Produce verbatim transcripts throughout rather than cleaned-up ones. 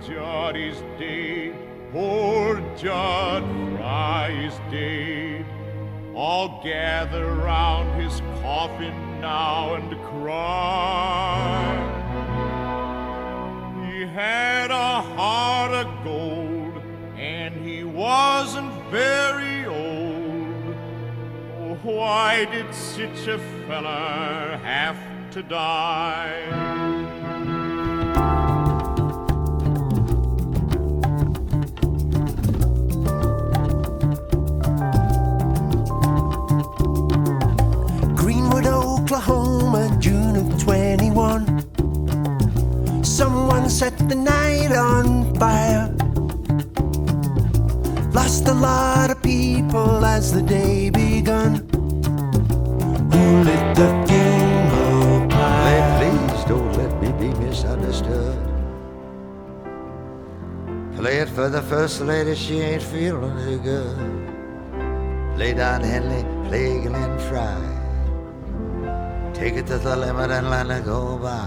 Judd is dead, poor Judd Fry is dead. All gather round his coffin now and cry. He had a heart of gold, and he wasn't very old. Oh, why did such a fella have to die? Oklahoma, June of twenty-one. Someone set the night on fire. Lost a lot of people as the day begun. Who lit the funeral pyre? Please don't let me be misunderstood. Play it for the first lady, she ain't feeling too good. Lay down Henley, play Glenn Fry. Take it to the limit and let it go by.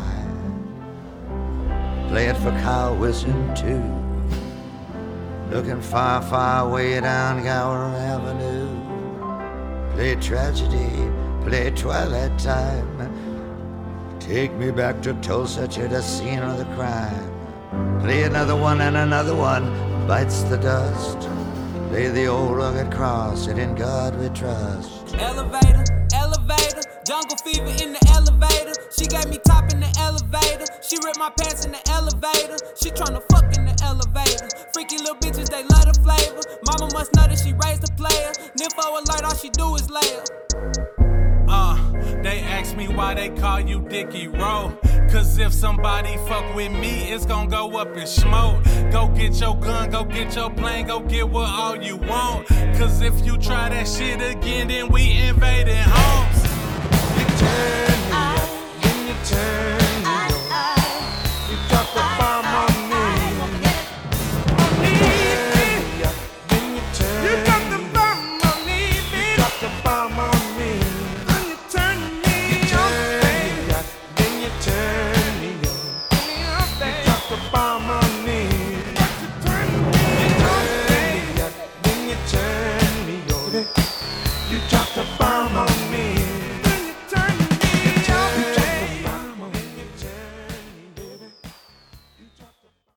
Play it for Kyle Wilson too. Looking far, far way down Gower Avenue. Play tragedy, play twilight time. Take me back to Tulsa to the scene of the crime. Play another one and another one bites the dust. Play the old rugged cross and in God we trust. Elevator, elevator, jungle fever in the elevator. She gave me top in the elevator. She ripped my pants in the elevator. She tryna fuck in the elevator. Freaky little bitches, they love the flavor. Mama must know that she raised a player. Nympho alert, all she do is lay her. Uh, they ask me why they call you Dickie Rowe. Cause if somebody fuck with me, it's gon' go up in smoke. Go get your gun, go get your plane, go get what all you want. Cause if you try that shit again, then we invading homes. You turn me up, then you turn me on. You drop the bomb on me. You turn me up, then you turn me on. You drop the bomb on me, baby. You drop the bomb on me.